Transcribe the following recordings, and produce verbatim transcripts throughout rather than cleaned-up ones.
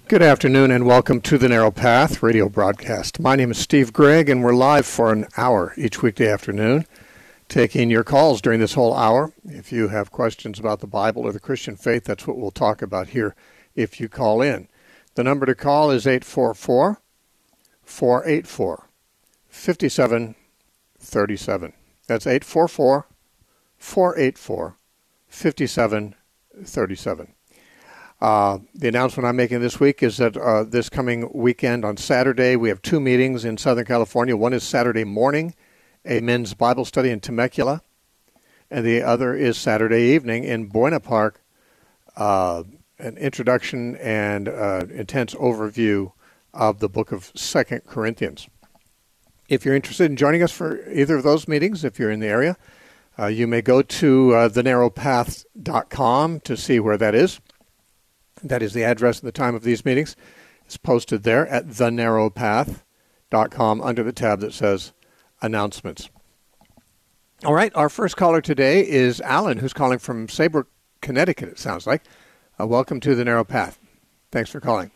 Good afternoon and welcome to the Narrow Path radio broadcast. My name is Steve Gregg and we're live for an hour each weekday afternoon, taking your calls during this whole hour. If you have questions about the Bible or the Christian faith, that's what we'll talk about here if you call in. The number to call is eight four four, four eight four, five seven three seven. That's eight four four, four eight four, five seven three seven. Uh, the announcement I'm making this week is that uh, this coming weekend on Saturday, we have two meetings in Southern California. One is Saturday morning, a men's Bible study in Temecula, and the other is Saturday evening in Buena Park, uh, an introduction and uh, intense overview of the book of Second Corinthians. If you're interested in joining us for either of those meetings, if you're in the area, uh, you may go to uh, the narrow path dot com to see where that is. That is the address and the time of these meetings. It's posted there at the narrow path dot com under the tab that says Announcements. All right, our first caller today is Alan, who's calling from Saybrook, Connecticut, it sounds like. Uh, welcome to the Narrow Path. Thanks for calling.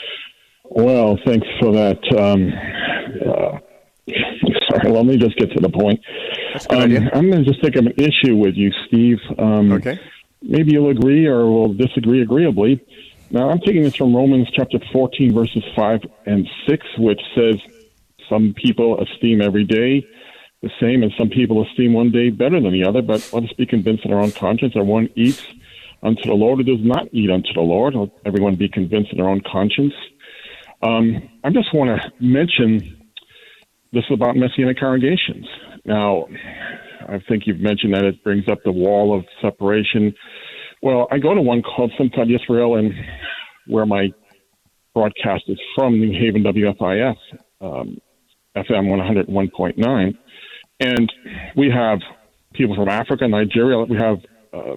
Well, thanks for that. Um, uh, sorry, let me just get to the point. That's a good um, idea. I'm going to just take up an issue with you, Steve. Um, okay. Maybe you'll agree or we'll disagree agreeably. Now, I'm taking this from Romans chapter fourteen, verses five and six, which says, some people esteem every day the same, and some people esteem one day better than the other, but let us be convinced in our own conscience that one eats unto the Lord or does not eat unto the Lord. Let everyone be convinced in their own conscience. Um, I just want to mention this about Messianic congregations. Now, I think you've mentioned that it brings up the wall of separation. Well, I go to one called Simchat Yisrael, and where my broadcast is from, New Haven W F I F, um, F M one oh one point nine. And we have people from Africa, Nigeria. We have uh,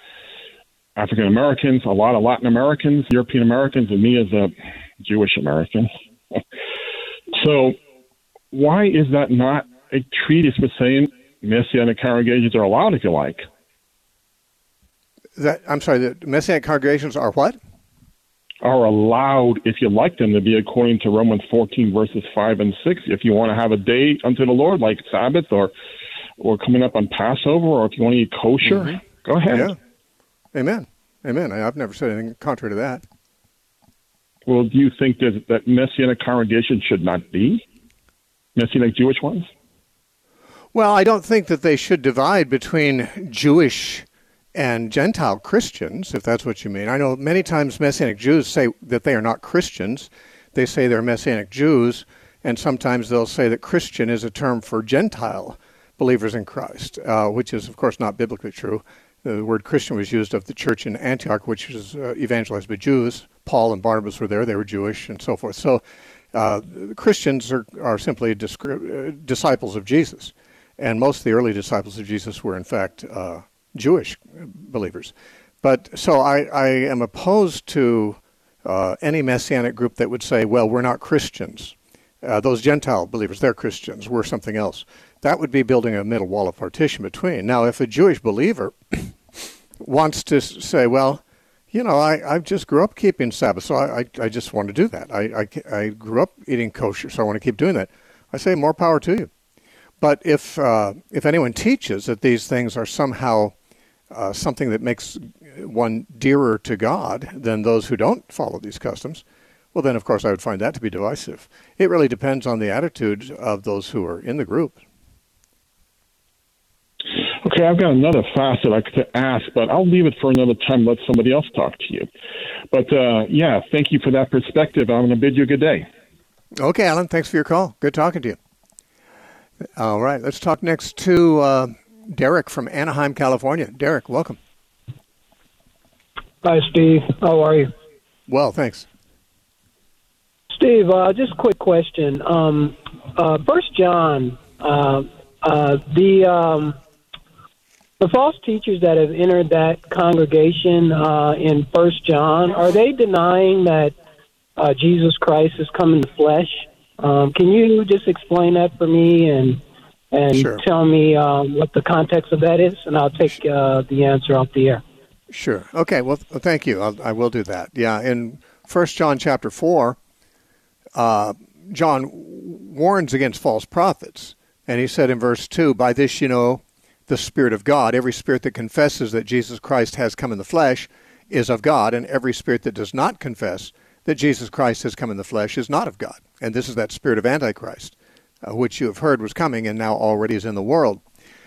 African Americans, a lot of Latin Americans, European Americans, and me as a Jewish American. So why is that not a treatise with saying Messianic congregations are allowed, if you like? That, I'm sorry, the Messianic congregations are what? Are allowed, if you like them, to be according to Romans fourteen, verses five and six. If you want to have a day unto the Lord, like Sabbath or or coming up on Passover, or if you want to eat kosher, mm-hmm. Go ahead. Yeah. Amen. Amen. I've never said anything contrary to that. Well, do you think that, that Messianic congregations should not be? Messianic Jewish ones? Well, I don't think that they should divide between Jewish and Gentile Christians, if that's what you mean. I know many times Messianic Jews say that they are not Christians. They say they're Messianic Jews, and sometimes they'll say that Christian is a term for Gentile believers in Christ, uh, which is, of course, not biblically true. The word Christian was used of the church in Antioch, which was uh, evangelized by Jews. Paul and Barnabas were there. They were Jewish and so forth. So uh, Christians are, are simply discri- uh, disciples of Jesus. And most of the early disciples of Jesus were, in fact, uh, Jewish believers. But so I, I am opposed to uh, any Messianic group that would say, well, we're not Christians. Uh, those Gentile believers, they're Christians. We're something else. That would be building a middle wall of partition between. Now, if a Jewish believer wants to say, well, you know, I, I just grew up keeping Sabbath, so I, I, I just want to do that. I, I, I grew up eating kosher, so I want to keep doing that. I say more power to you. But if uh, if anyone teaches that these things are somehow uh, something that makes one dearer to God than those who don't follow these customs, well, then, of course, I would find that to be divisive. It really depends on the attitude of those who are in the group. Okay, I've got another facet I could ask, but I'll leave it for another time. Let somebody else talk to you. But, uh, yeah, thank you for that perspective. I'm going to bid you a good day. Okay, Alan, thanks for your call. Good talking to you. All right, let's talk next to uh, Derek from Anaheim, California. Derek, welcome. Hi, Steve. How are you? Well, thanks. Steve, uh, just a quick question. Um, uh, First John, uh, uh, the um, the false teachers that have entered that congregation uh, in First John, are they denying that uh, Jesus Christ has come in the flesh? Um, can you just explain that for me and and sure. tell me um, what the context of that is, and I'll take uh, the answer off the air. Sure. Okay. Well, th- thank you. I'll, I will do that. Yeah. In First John chapter four, uh, John warns against false prophets. And he said in verse two, by this you know the Spirit of God. Every spirit that confesses that Jesus Christ has come in the flesh is of God, and every spirit that does not confess that Jesus Christ has come in the flesh is not of God. And this is that spirit of Antichrist, uh, which you have heard was coming and now already is in the world.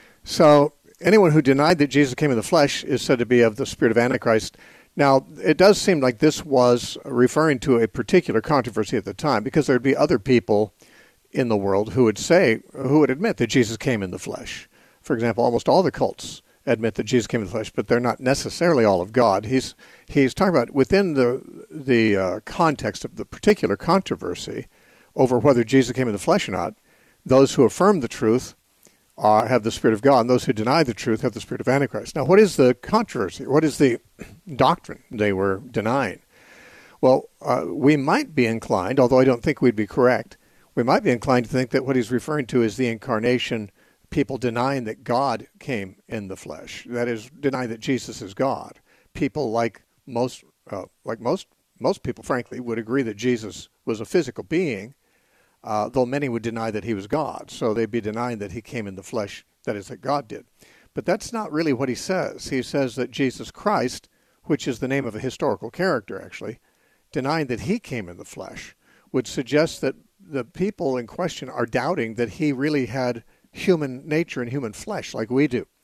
So anyone who denied that Jesus came in the flesh is said to be of the spirit of Antichrist. Now, it does seem like this was referring to a particular controversy at the time, because there would be other people in the world who would say, who would admit that Jesus came in the flesh. For example, almost all the cults admit that Jesus came in the flesh, but they're not necessarily all of God. He's he's talking about within the the uh, context of the particular controversy over whether Jesus came in the flesh or not. Those who affirm the truth are, have the Spirit of God, and those who deny the truth have the Spirit of Antichrist. Now, what is the controversy? What is the doctrine they were denying? Well, uh, we might be inclined, although I don't think we'd be correct, we might be inclined to think that what he's referring to is the incarnation, people denying that God came in the flesh. That is, denying that Jesus is God. People like most, uh, like most, most people, frankly, would agree that Jesus was a physical being, uh, though many would deny that he was God. So they'd be denying that he came in the flesh, that is, that God did. But that's not really what he says. He says that Jesus Christ, which is the name of a historical character, actually, denying that he came in the flesh, would suggest that the people in question are doubting that he really had human nature and human flesh like we do.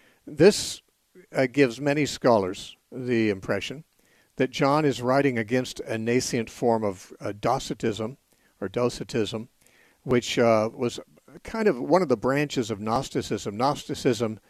This uh, gives many scholars the impression that John is writing against a nascent form of uh, Docetism, or Docetism, which uh, was kind of one of the branches of Gnosticism. Gnosticism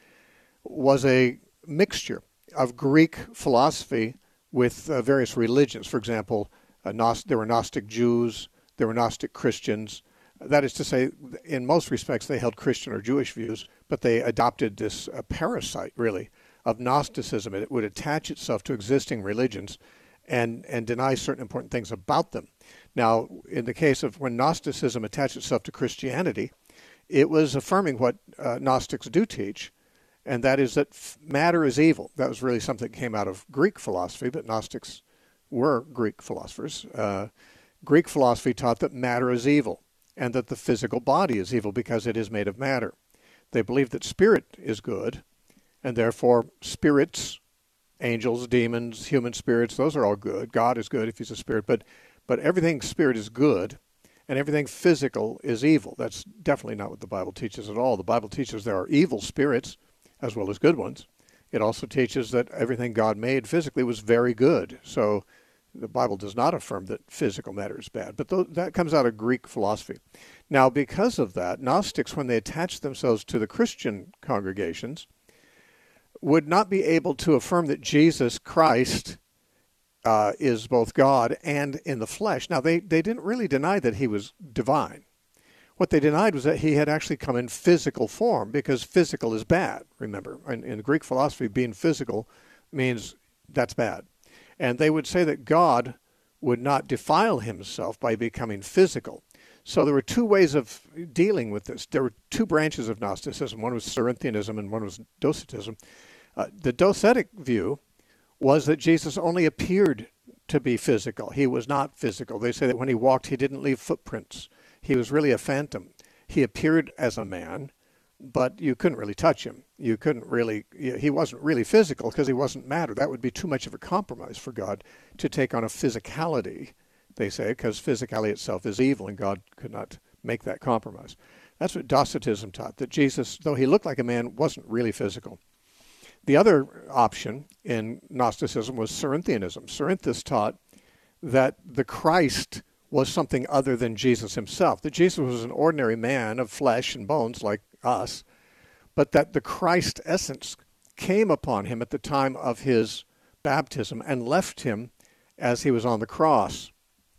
was a mixture of Greek philosophy with uh, various religions. For example, uh, Gnost- there were Gnostic Jews, there were Gnostic Christians. That is to say, in most respects, they held Christian or Jewish views, but they adopted this uh, parasite, really, of Gnosticism. It would attach itself to existing religions and, and deny certain important things about them. Now, in the case of when Gnosticism attached itself to Christianity, it was affirming what uh, Gnostics do teach, and that is that f- matter is evil. That was really something that came out of Greek philosophy, but Gnostics were Greek philosophers. Uh, Greek philosophy taught that matter is evil, and that the physical body is evil because it is made of matter. They believed that spirit is good, and therefore spirits, angels, demons, human spirits, those are all good. God is good if he's a spirit, but but everything spirit is good, and everything physical is evil. That's definitely not what the Bible teaches at all. The Bible teaches there are evil spirits as well as good ones. It also teaches that everything God made physically was very good. So the Bible does not affirm that physical matter is bad, but th- that comes out of Greek philosophy. Now, because of that, Gnostics, when they attached themselves to the Christian congregations, would not be able to affirm that Jesus Christ uh, is both God and in the flesh. Now, they, they didn't really deny that he was divine. What they denied was that he had actually come in physical form, because physical is bad, remember. In, in Greek philosophy, being physical means that's bad. And they would say that God would not defile himself by becoming physical. So there were two ways of dealing with this. There were two branches of Gnosticism. One was Cerinthianism and one was Docetism. Uh, the Docetic view was that Jesus only appeared to be physical. He was not physical. They say that when he walked, he didn't leave footprints. He was really a phantom. He appeared as a man, but you couldn't really touch him. You couldn't really, he wasn't really physical because he wasn't matter. That would be too much of a compromise for God to take on a physicality, they say, because physicality itself is evil and God could not make that compromise. That's what Docetism taught, that Jesus, though he looked like a man, wasn't really physical. The other option in Gnosticism was Cerinthianism. Cerinthus taught that the Christ was something other than Jesus himself, that Jesus was an ordinary man of flesh and bones like us, but that the Christ essence came upon him at the time of his baptism and left him as he was on the cross.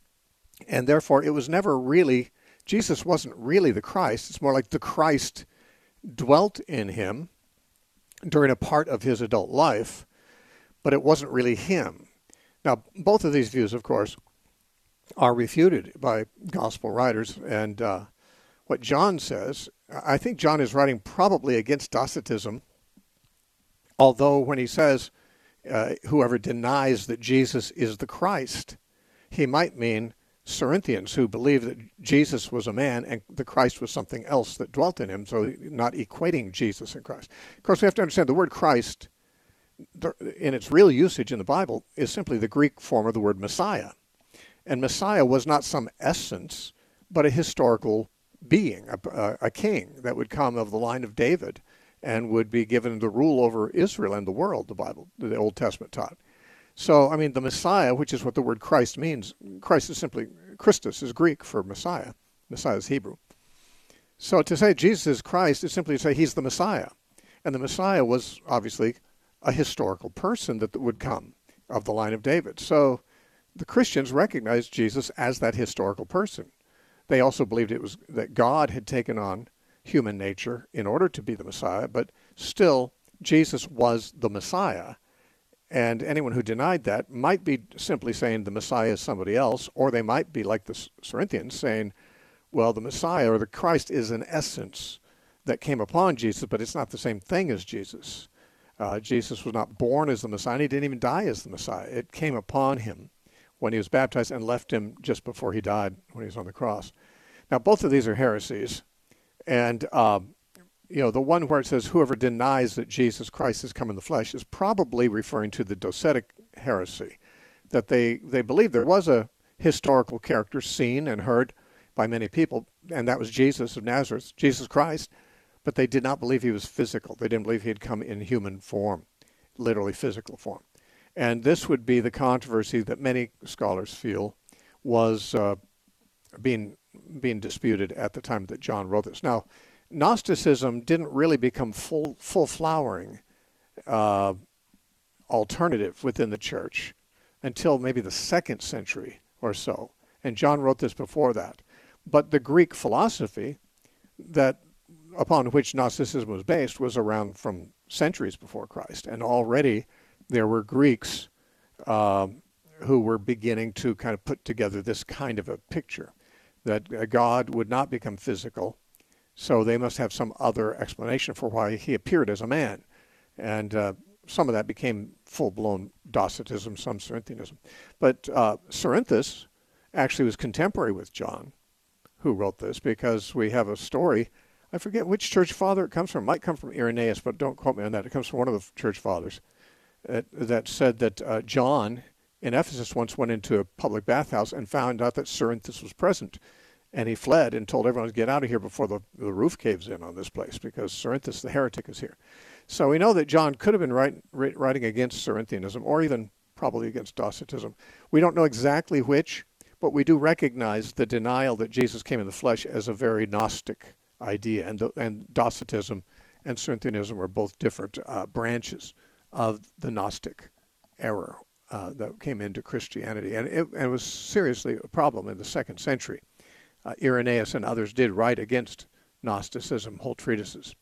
And therefore, it was never really, Jesus wasn't really the Christ. It's more like the Christ dwelt in him during a part of his adult life, but it wasn't really him. Now, both of these views, of course, are refuted by gospel writers, and uh, what John says, I think John is writing probably against Docetism, although when he says, uh, whoever denies that Jesus is the Christ, he might mean Cerinthians who believed that Jesus was a man and the Christ was something else that dwelt in him, so not equating Jesus and Christ. Of course, we have to understand the word Christ, in its real usage in the Bible, is simply the Greek form of the word Messiah. And Messiah was not some essence, but a historical being, a, a king that would come of the line of David and would be given the rule over Israel and the world, the Bible, the Old Testament taught. So, I mean, the Messiah, which is what the word Christ means, Christ is simply, Christus is Greek for Messiah. Messiah is Hebrew. So to say Jesus is Christ is simply to say he's the Messiah. And the Messiah was obviously a historical person that would come of the line of David. So the Christians recognized Jesus as that historical person. They also believed it was that God had taken on human nature in order to be the Messiah, but still Jesus was the Messiah. And anyone who denied that might be simply saying the Messiah is somebody else, or they might be like the Cerinthians saying, well, the Messiah or the Christ is an essence that came upon Jesus, but it's not the same thing as Jesus. Uh, Jesus was not born as the Messiah, and he didn't even die as the Messiah. It came upon him when he was baptized and left him just before he died when he was on the cross. Now, both of these are heresies. And, uh, you know, the one where it says whoever denies that Jesus Christ has come in the flesh is probably referring to the Docetic heresy, that they, they believed there was a historical character seen and heard by many people, and that was Jesus of Nazareth, Jesus Christ, but they did not believe he was physical. They didn't believe he had come in human form, literally physical form. And this would be the controversy that many scholars feel was uh, being being disputed at the time that John wrote this. Now, Gnosticism didn't really become full full flowering uh, alternative within the church until maybe the second century or so, and John wrote this before that. But the Greek philosophy that upon which Gnosticism was based was around from centuries before Christ, and already there were Greeks uh, who were beginning to kind of put together this kind of a picture, that God would not become physical, so they must have some other explanation for why he appeared as a man. And uh, some of that became full-blown Docetism, some Cerinthianism. But uh, Cerinthus actually was contemporary with John, who wrote this, because we have a story. I forget which church father it comes from. It might come from Irenaeus, but don't quote me on that. It comes from one of the church fathers uh, that said that uh, John in Ephesus once went into a public bathhouse and found out that Cerinthus was present. And he fled and told everyone to get out of here before the, the roof caves in on this place, because Cerinthus the heretic is here. So we know that John could have been write, writing against Cerinthianism, or even probably against Docetism. We don't know exactly which, but we do recognize the denial that Jesus came in the flesh as a very Gnostic idea. And, and Docetism and Cerinthianism were both different uh, branches of the Gnostic error uh, that came into Christianity. And it, and it was seriously a problem in the second century. Uh, Irenaeus and others did write against Gnosticism, whole treatises.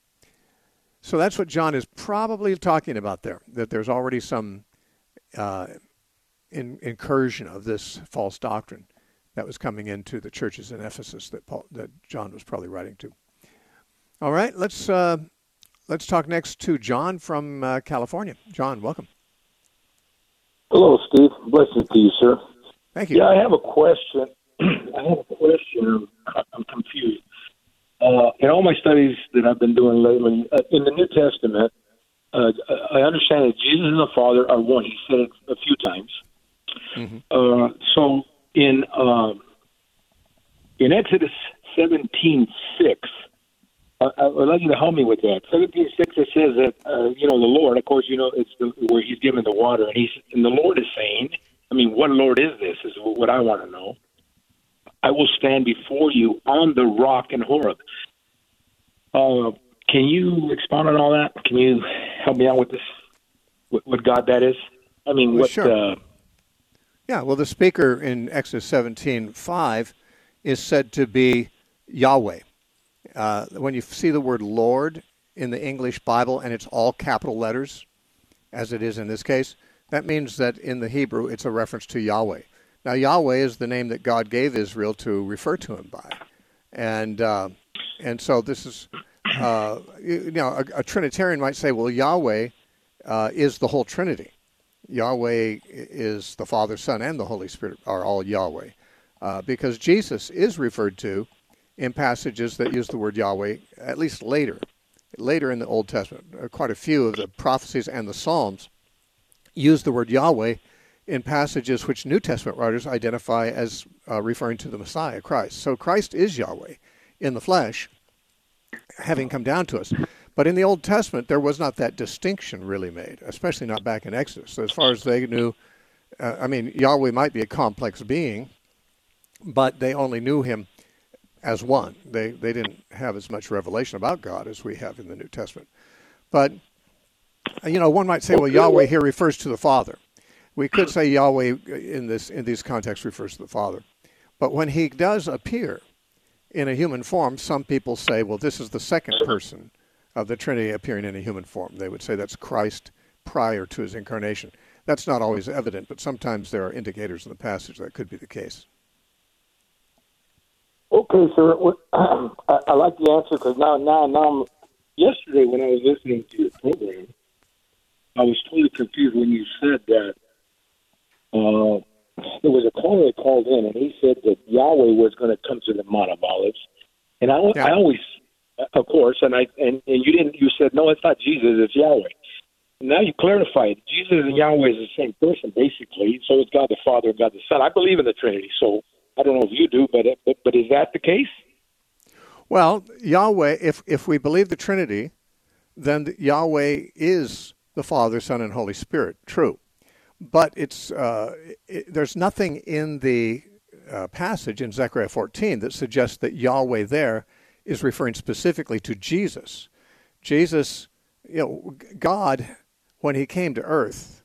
So that's what John is probably talking about there, that there's already some uh, in, incursion of this false doctrine that was coming into the churches in Ephesus that Paul, that John was probably writing to. All right, let's uh, let's talk next to John from uh, California. John, welcome. Hello, Steve. Blessings to you, sir. Thank you. Yeah, I have a question. I have a question. I'm confused. Uh, in all my studies that I've been doing lately, uh, in the New Testament, uh, I understand that Jesus and the Father are one. He said it a few times. Mm-hmm. Uh, so in uh, in Exodus seventeen six, uh, I would like you to help me with that. seventeen six, it says that uh, you know the Lord. Of course, you know it's the, where He's given the water, and He's and the Lord is saying, I mean, what Lord is this? Is what I want to know. I will stand before you on the rock in Horeb. Uh, can you expound on all that? Can you help me out with this? What, what God that is? I mean, well, what? Sure. Uh, yeah. Well, the speaker in Exodus seventeen five is said to be Yahweh. Uh, when you see the word Lord in the English Bible and it's all capital letters, as it is in this case, that means that in the Hebrew it's a reference to Yahweh. Now, Yahweh is the name that God gave Israel to refer to him by. And uh, and so this is, uh, you know, a, a Trinitarian might say, well, Yahweh uh, is the whole Trinity. Yahweh is the Father, Son, and the Holy Spirit are all Yahweh. Uh, because Jesus is referred to in passages that use the word Yahweh, at least later, later in the Old Testament. Uh, quite a few of the prophecies and the Psalms use the word Yahweh in passages which New Testament writers identify as uh, referring to the Messiah, Christ. So Christ is Yahweh in the flesh, having come down to us. But in the Old Testament, there was not that distinction really made, especially not back in Exodus. So as far as they knew, uh, I mean, Yahweh might be a complex being, but they only knew him as one. They they didn't have as much revelation about God as we have in the New Testament. But, you know, one might say, well, Yahweh here refers to the Father. We could say Yahweh in this in these contexts refers to the Father. But when he does appear in a human form, some people say, well, this is the second person of the Trinity appearing in a human form. They would say that's Christ prior to his incarnation. That's not always evident, but sometimes there are indicators in the passage that could be the case. Okay, sir. Well, I, I like the answer because now, now, now, I'm, yesterday when I was listening to your program, I was totally confused when you said that uh, there was a caller that called in and he said that Yahweh was going to come to the Mount of Olives, and I, Yeah. I always, of course, and I and, and you didn't. You said no, it's not Jesus, it's Yahweh. Now you clarified Jesus and Yahweh is the same person, basically. So it's God the Father and God the Son. I believe in the Trinity, so I don't know if you do, but but, but is that the case? Well, Yahweh, if, if we believe the Trinity, then Yahweh is the Father, Son, and Holy Spirit. True. But it's uh, it, there's nothing in the uh, passage in Zechariah fourteen that suggests that Yahweh there is referring specifically to Jesus. Jesus, you know, God, when he came to earth,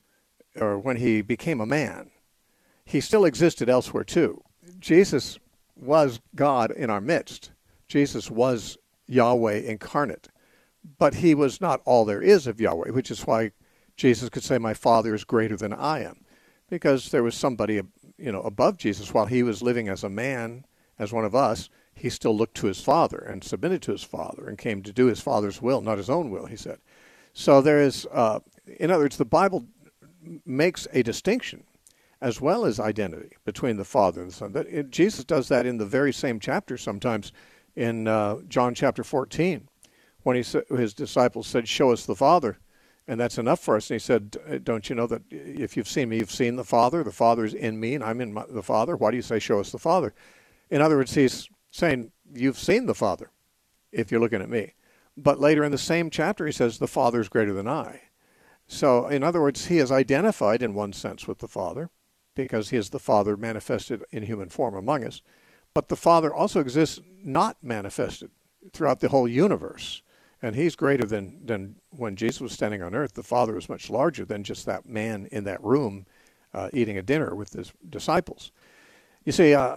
or when he became a man, he still existed elsewhere too. Jesus was God in our midst. Jesus was Yahweh incarnate. But he was not all there is of Yahweh, which is why Jesus could say, my Father is greater than I am. Because there was somebody, you know, above Jesus. While he was living as a man, as one of us, he still looked to his Father and submitted to his Father and came to do his Father's will, not his own will, he said. So there is, uh, in other words, the Bible makes a distinction as well as identity between the Father and the Son. But it, Jesus does that in the very same chapter sometimes in uh, John chapter fourteen, when he sa- his disciples said, show us the Father, and that's enough for us. And he said, don't you know that if you've seen me, you've seen the Father? The Father is in me, and I'm in my, the Father. Why do you say, show us the Father? In other words, he's saying, you've seen the Father if you're looking at me. But later in the same chapter, he says, the Father is greater than I. So, in other words, he is identified in one sense with the Father, because he is the Father manifested in human form among us. But the Father also exists not manifested throughout the whole universe. And he's greater than, than when Jesus was standing on earth. The Father was much larger than just that man in that room uh, eating a dinner with his disciples. You see, uh,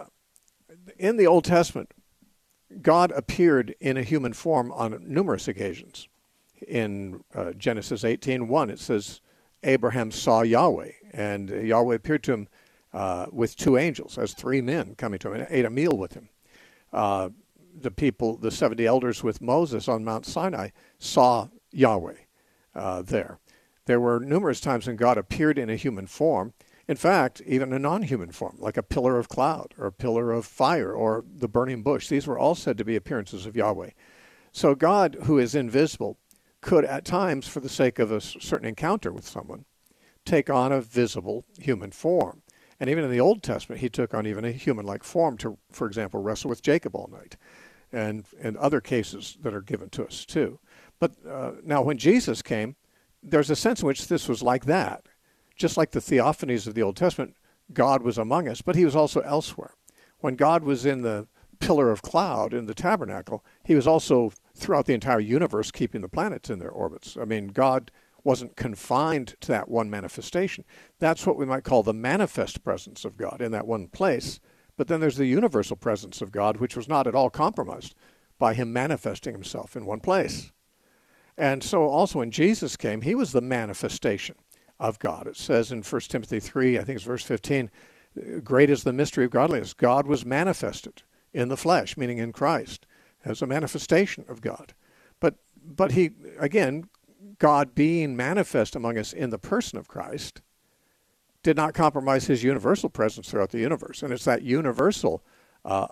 in the Old Testament, God appeared in a human form on numerous occasions. In uh, Genesis eighteen one, it says, Abraham saw Yahweh, and Yahweh appeared to him uh, with two angels, as three men coming to him, and ate a meal with him. Uh, the people, the seventy elders with Moses on Mount Sinai, saw Yahweh uh, there. There were numerous times when God appeared in a human form. In fact, even a non-human form, like a pillar of cloud or a pillar of fire or the burning bush. These were all said to be appearances of Yahweh. So God, who is invisible, could at times, for the sake of a certain encounter with someone, take on a visible human form. And even in the Old Testament, he took on even a human-like form to, for example, wrestle with Jacob all night, and, and other cases that are given to us too. But uh, now when Jesus came, there's a sense in which this was like that. Just like the theophanies of the Old Testament, God was among us, but he was also elsewhere. When God was in the pillar of cloud in the tabernacle, he was also throughout the entire universe keeping the planets in their orbits. I mean, God wasn't confined to that one manifestation. That's what we might call the manifest presence of God in that one place. But then there's the universal presence of God, which was not at all compromised by him manifesting himself in one place. And so also when Jesus came, he was the manifestation of God. It says in First Timothy three, I think it's verse fifteen, great is the mystery of godliness. God was manifested in the flesh, meaning in Christ, as a manifestation of God. But but he, again, God being manifest among us in the person of Christ did not compromise his universal presence throughout the universe. And it's that universal, uh,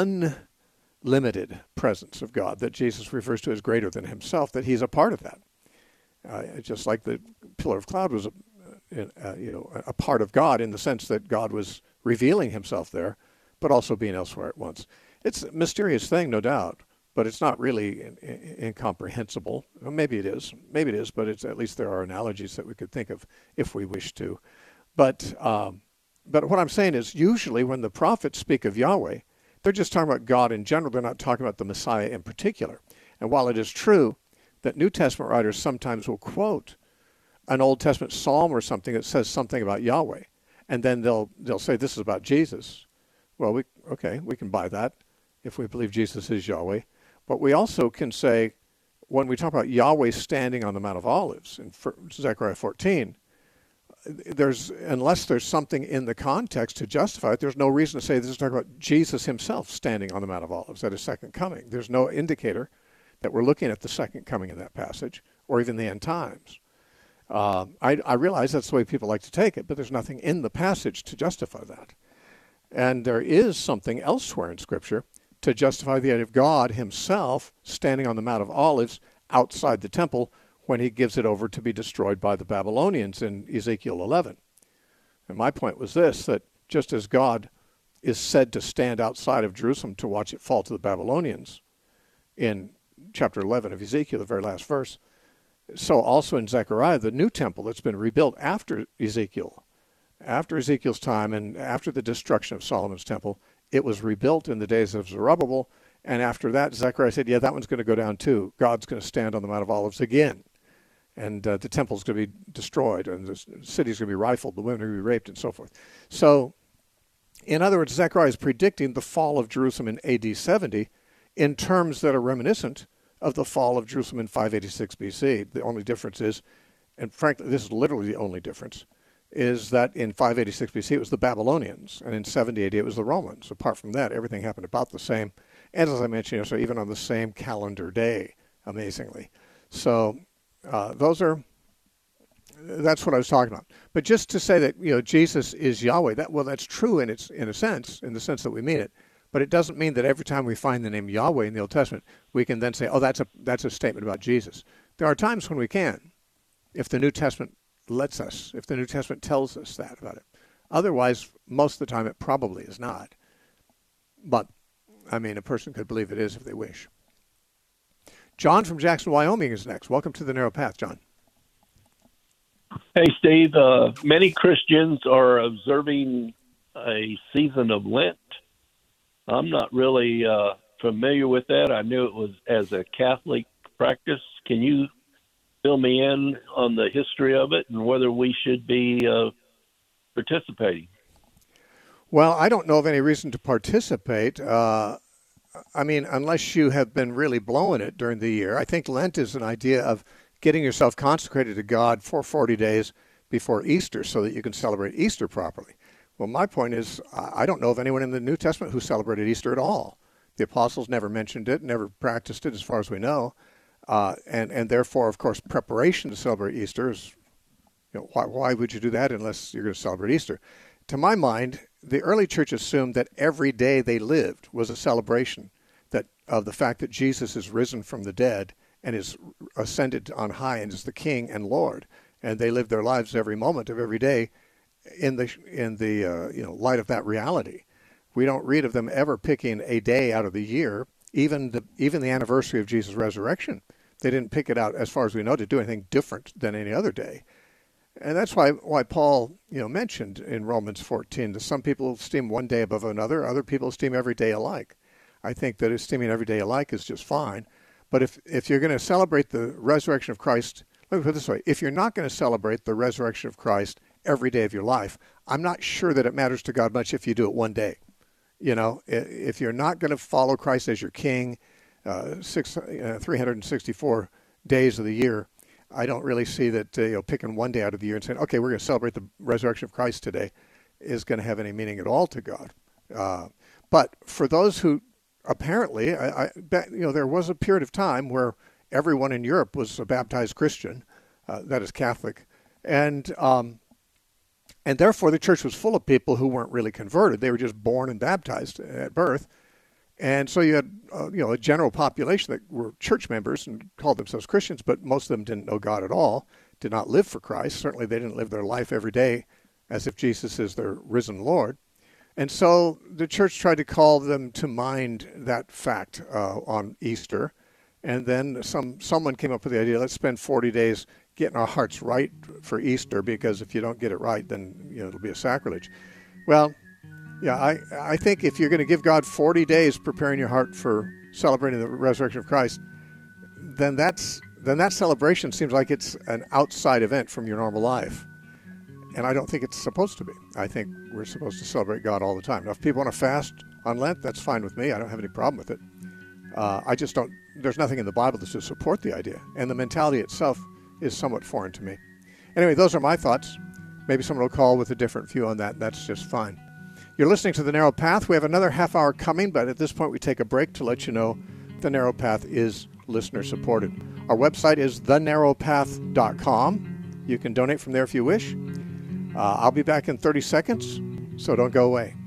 unlimited presence of God that Jesus refers to as greater than himself, that he's a part of that. Uh, just like the pillar of cloud was a, uh, you know, a part of God in the sense that God was revealing himself there, but also being elsewhere at once. It's a mysterious thing, no doubt, but it's not really in, in, incomprehensible. Well, maybe it is. Maybe it is, but it's, at least there are analogies that we could think of if we wish to. But um, but what I'm saying is, usually when the prophets speak of Yahweh, they're just talking about God in general. They're not talking about the Messiah in particular. And while it is true that New Testament writers sometimes will quote an Old Testament psalm or something that says something about Yahweh, and then they'll they'll say this is about Jesus. Well, we okay, we can buy that if we believe Jesus is Yahweh. But we also can say, when we talk about Yahweh standing on the Mount of Olives in Zechariah fourteen, there's unless there's something in the context to justify it, there's no reason to say this is talking about Jesus himself standing on the Mount of Olives at his second coming. There's no indicator that we're looking at the second coming in that passage, or even the end times. Uh, I, I realize that's the way people like to take it, but there's nothing in the passage to justify that. And there is something elsewhere in Scripture to justify the idea of God himself standing on the Mount of Olives outside the temple when he gives it over to be destroyed by the Babylonians in Ezekiel eleven. And my point was this, that just as God is said to stand outside of Jerusalem to watch it fall to the Babylonians in chapter eleven of Ezekiel, the very last verse, so also in Zechariah, the new temple that's been rebuilt after Ezekiel, after Ezekiel's time and after the destruction of Solomon's temple, it was rebuilt in the days of Zerubbabel, and after that, Zechariah said, yeah, that one's going to go down too. God's going to stand on the Mount of Olives again, and uh, the temple's going to be destroyed, and the city's going to be rifled, the women are going to be raped, and so forth. So, in other words, Zechariah is predicting the fall of Jerusalem in A D seventy in terms that are reminiscent of the fall of Jerusalem in five eighty-six B C. The only difference is, and frankly, this is literally the only difference, is that in five eighty-six B C it was the Babylonians, and in seventy A D it was the Romans. Apart from that, everything happened about the same, and as I mentioned, you know, so even on the same calendar day, amazingly. So uh, those are, that's what I was talking about. But just to say that, you know, Jesus is Yahweh, that well, that's true in its in a sense, in the sense that we mean it. But it doesn't mean that every time we find the name Yahweh in the Old Testament, we can then say, oh, that's a that's a statement about Jesus. There are times when we can, if the New Testament lets us, if the New Testament tells us that about it. Otherwise, most of the time, it probably is not. But, I mean, a person could believe it is if they wish. John from Jackson, Wyoming is next. Welcome to the Narrow Path, John. Hey, Steve. Uh, many Christians are observing a season of Lent. I'm not really uh, familiar with that. I knew it was as a Catholic practice. Can you fill me in on the history of it and whether we should be uh, participating? Well, I don't know of any reason to participate. Uh, I mean, unless you have been really blowing it during the year. I think Lent is an idea of getting yourself consecrated to God for forty days before Easter so that you can celebrate Easter properly. Well, my point is, I don't know of anyone in the New Testament who celebrated Easter at all. The apostles never mentioned it, never practiced it as far as we know. Uh, and, and therefore, of course, preparation to celebrate Easter is, you know, why, why would you do that unless you're going to celebrate Easter? To my mind, the early church assumed that every day they lived was a celebration that of the fact that Jesus is risen from the dead and is ascended on high and is the King and Lord. And they lived their lives every moment of every day in the in the uh, you know light of that reality. We don't read of them ever picking a day out of the year, even the even the anniversary of Jesus' resurrection. They didn't pick it out, as far as we know, to do anything different than any other day. And that's why why Paul you know mentioned in Romans fourteen that some people esteem one day above another, other people esteem every day alike. I think that esteeming every day alike is just fine. But if if you're going to celebrate the resurrection of Christ, let me put it this way: if you're not going to celebrate the resurrection of Christ every day of your life, I'm not sure that it matters to God much if you do it one day. You know, if you're not going to follow Christ as your King, uh, six, uh, three hundred sixty-four days of the year, I don't really see that uh, you know picking one day out of the year and saying, okay, we're going to celebrate the resurrection of Christ today is going to have any meaning at all to God. Uh, but for those who apparently, I, I bet, you know, there was a period of time where everyone in Europe was a baptized Christian. uh, that is Catholic. And um, and therefore the church was full of people who weren't really converted. They were just born and baptized at birth. And so you had uh, you know, a general population that were church members and called themselves Christians, but most of them didn't know God at all, did not live for Christ. Certainly they didn't live their life every day as if Jesus is their risen Lord. And so the church tried to call them to mind that fact uh, on Easter. And then some someone came up with the idea, let's spend forty days getting our hearts right for Easter, because if you don't get it right, then you know it'll be a sacrilege. Well, yeah, I, I think if you're going to give God forty days preparing your heart for celebrating the resurrection of Christ, then that's then that celebration seems like it's an outside event from your normal life. And I don't think it's supposed to be. I think we're supposed to celebrate God all the time. Now, if people want to fast on Lent, that's fine with me. I don't have any problem with it. Uh, I just don't, there's nothing in the Bible to support the idea. And the mentality itself is somewhat foreign to me. Anyway, those are my thoughts. Maybe someone will call with a different view on that. That's just fine. You're listening to The Narrow Path. We have another half hour coming, but at this point we take a break to let you know The Narrow Path is listener supported. Our website is the narrow path dot com. You can donate from there if you wish. Uh, I'll be back in thirty seconds, so don't go away.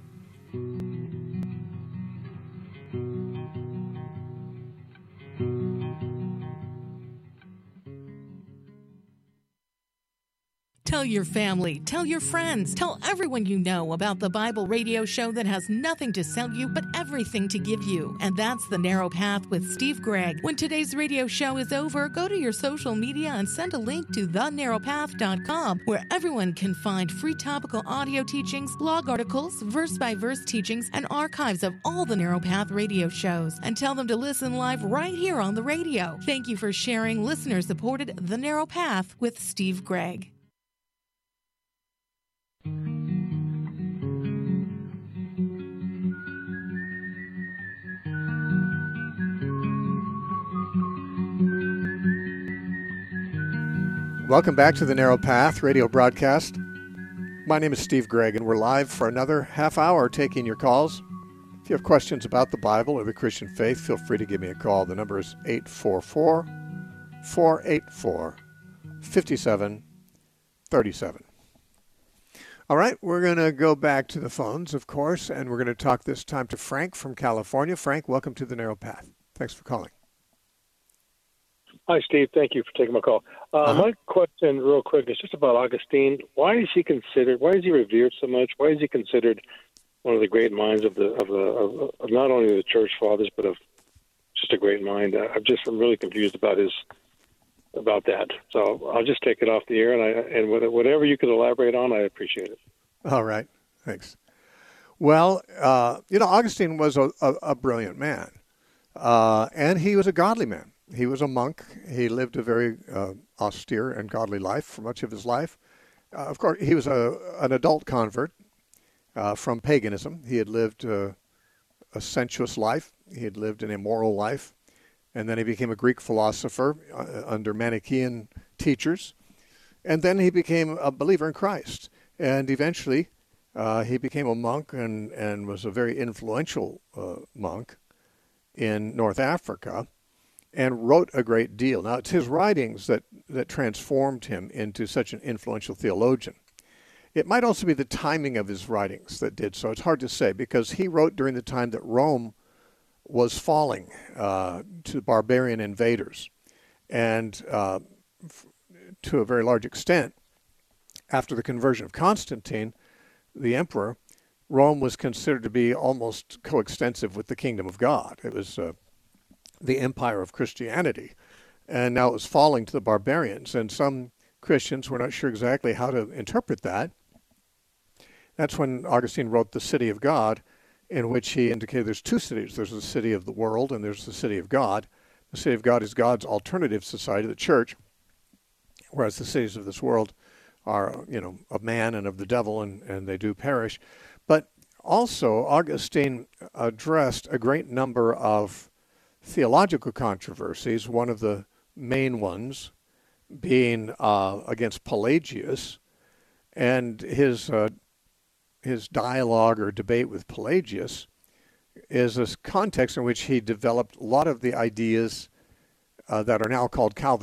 Tell your family, tell your friends, tell everyone you know about the Bible radio show that has nothing to sell you but everything to give you. And that's The Narrow Path with Steve Gregg. When today's radio show is over, go to your social media and send a link to the narrow path dot com, where everyone can find free topical audio teachings, blog articles, verse-by-verse teachings, and archives of all the Narrow Path radio shows. And tell them to listen live right here on the radio. Thank you for sharing listener-supported The Narrow Path with Steve Gregg. Welcome back to the Narrow Path radio broadcast. My name is Steve Gregg, and we're live for another half hour taking your calls. If you have questions about the Bible or the Christian faith, feel free to give me a call. The number is eight four four, four eight four, five seven three seven. All right, we're going to go back to the phones, of course, and we're going to talk this time to Frank from California. Frank, welcome to the Narrow Path. Thanks for calling. Hi, Steve. Thank you for taking my call. Uh, uh-huh. My question, real quick, is just about Augustine. Why is he considered? Why is he revered so much? Why is he considered one of the great minds of the of the of, of not only the church fathers, but of just a great mind? I'm just I'm really confused about his about that. So I'll just take it off the air, and I and whatever you could elaborate on, I appreciate it. All right, thanks. Well, uh, you know, Augustine was a, a, a brilliant man, uh, and he was a godly man. He was a monk. He lived a very uh, austere and godly life for much of his life. Uh, of course, he was a, an adult convert uh, from paganism. He had lived uh, a sensuous life. He had lived an immoral life. And then he became a Greek philosopher uh, under Manichaean teachers. And then he became a believer in Christ. And eventually uh, he became a monk and, and was a very influential uh, monk in North Africa, and wrote a great deal. Now, it's his writings that, that transformed him into such an influential theologian. It might also be the timing of his writings that did so. It's hard to say, because he wrote during the time that Rome was falling uh, to barbarian invaders. And uh, f- to a very large extent, after the conversion of Constantine, the emperor, Rome was considered to be almost coextensive with the kingdom of God. It was uh, the empire of Christianity, and now it was falling to the barbarians, and some Christians were not sure exactly how to interpret that. That's when Augustine wrote The City of God, in which he indicated there's two cities. There's the city of the world, and there's the city of God. The city of God is God's alternative society, the church, whereas the cities of this world are, you know, of man and of the devil, and, and they do perish. But also, Augustine addressed a great number of theological controversies, one of the main ones being uh, against Pelagius, and his uh, his dialogue or debate with Pelagius is a context in which he developed a lot of the ideas uh, that are now called Calvinism.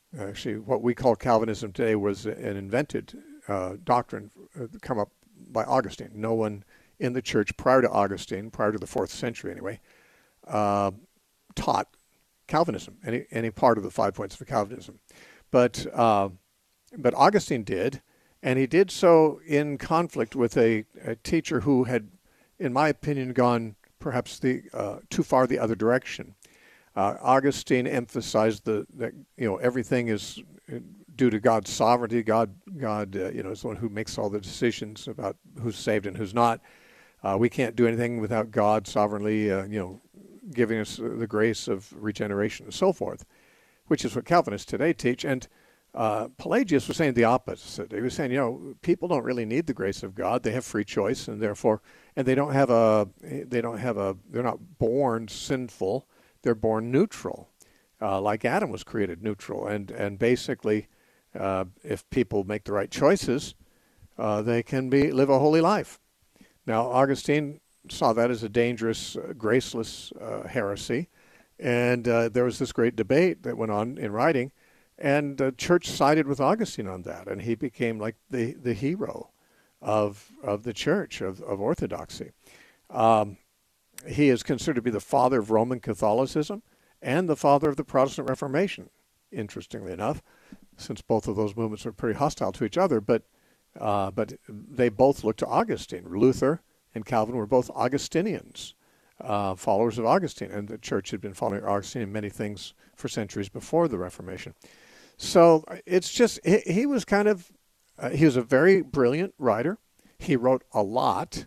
Actually, what we call Calvinism today was an invented uh, doctrine uh, come up by Augustine. No one in the church prior to Augustine, prior to the fourth century anyway, uh, taught Calvinism, any any part of the five points of Calvinism. But uh, but Augustine did, and he did so in conflict with a, a teacher who had, in my opinion, gone perhaps the uh, too far the other direction. Uh, Augustine emphasized the, that you know everything is due to God's sovereignty. God, God, uh, you know, is the one who makes all the decisions about who's saved and who's not. Uh, we can't do anything without God sovereignly, uh, you know, giving us the grace of regeneration and so forth, which is what Calvinists today teach. And uh, Pelagius was saying the opposite. He was saying, you know, people don't really need the grace of God. They have free choice, and therefore, and they don't have a, they don't have a, they're not born sinful. They're born neutral, uh, like Adam was created neutral. And, and basically, uh, if people make the right choices, uh, they can be live a holy life. Now, Augustine saw that as a dangerous, uh, graceless uh, heresy. And uh, there was this great debate that went on in writing. And the church sided with Augustine on that. And he became like the, the hero of of the church, of, of orthodoxy. Um, He is considered to be the father of Roman Catholicism and the father of the Protestant Reformation, interestingly enough, since both of those movements are pretty hostile to each other. But uh, but they both looked to Augustine. Luther and Calvin were both Augustinians, uh, followers of Augustine, and the church had been following Augustine in many things for centuries before the Reformation. So it's just, he, he was kind of, uh, he was a very brilliant writer. He wrote a lot.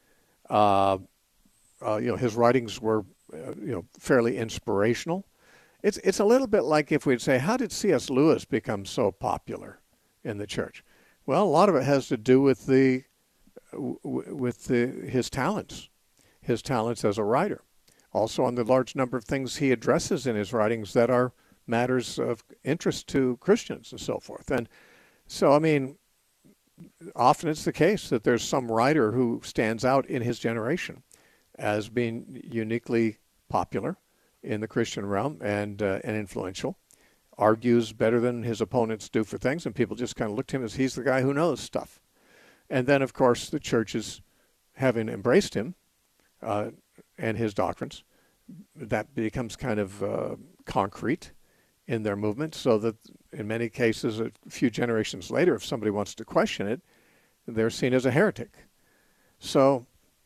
Uh, Uh, you know, his writings were, uh, you know, fairly inspirational. It's it's a little bit like if we'd say, how did C S Lewis become so popular in the church? Well, a lot of it has to do with the w- with the, his talents, his talents as a writer. Also, on the large number of things he addresses in his writings that are matters of interest to Christians and so forth. And so, I mean, often it's the case that there's some writer who stands out in his generation as being uniquely popular in the Christian realm and uh, and influential, argues better than his opponents do for things, and people just kind of look to him as he's the guy who knows stuff. And then, of course, the churches, having embraced him uh, and his doctrines, that becomes kind of uh, concrete in their movement, so that in many cases, a few generations later, if somebody wants to question it, they're seen as a heretic. So,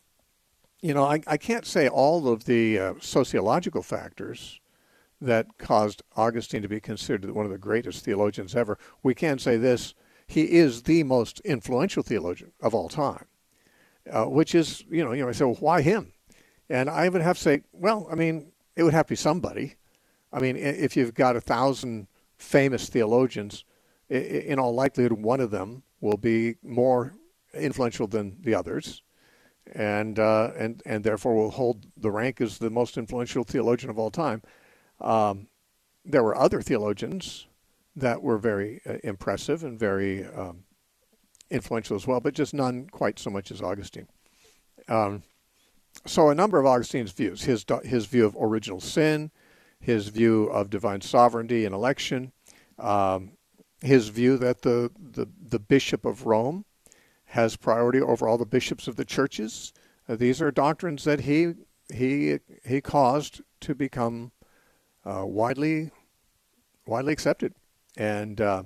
you know, I, I can't say all of the uh, sociological factors that caused Augustine to be considered one of the greatest theologians ever. We can say this, he is the most influential theologian of all time, uh, which is, you know, you know, I say, well, why him? And I would have to say, well, I mean, it would have to be somebody. I mean, if you've got a thousand famous theologians, in all likelihood, one of them will be more influential than the others. And, uh, and and therefore will hold the rank as the most influential theologian of all time. Um, there were other theologians that were very uh, impressive and very um, influential as well, but just none quite so much as Augustine. Um, so a number of Augustine's views, his his view of original sin, his view of divine sovereignty and election, um, his view that the, the, the Bishop of Rome has priority over all the bishops of the churches. Uh, these are doctrines that he he he caused to become uh, widely widely accepted, and uh,